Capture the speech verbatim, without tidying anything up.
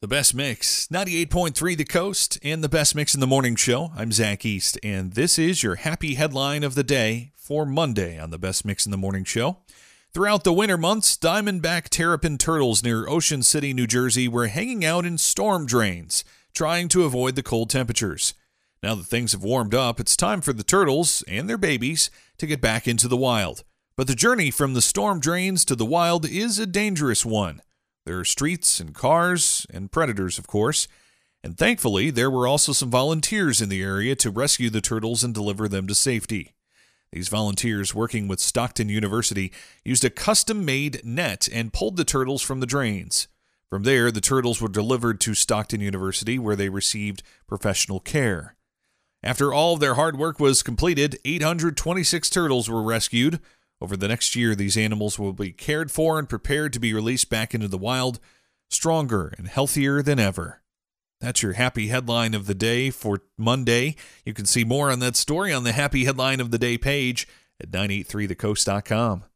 The Best Mix, ninety-eight point three The Coast, and The Best Mix in the Morning Show. I'm Zach East, and this is your happy headline of the day for Monday on The Best Mix in the Morning Show. Throughout the winter months, diamondback terrapin turtles near Ocean City, New Jersey were hanging out in storm drains, trying to avoid the cold temperatures. Now that things have warmed up, it's time for the turtles and their babies to get back into the wild. But the journey from the storm drains to the wild is a dangerous one. There are streets and cars and predators, of course, and thankfully there were also some volunteers in the area to rescue the turtles and deliver them to safety. These volunteers, working with Stockton University, used a custom-made net and pulled the turtles from the drains. From there, the turtles were delivered to Stockton University, where they received professional care. After all of their hard work was completed, eight hundred twenty-six turtles were rescued. Over the next year, these animals will be cared for and prepared to be released back into the wild, stronger and healthier than ever. That's your happy headline of the day for Monday. You can see more on that story on the Happy Headline of the Day page at nine eighty-three the coast dot com.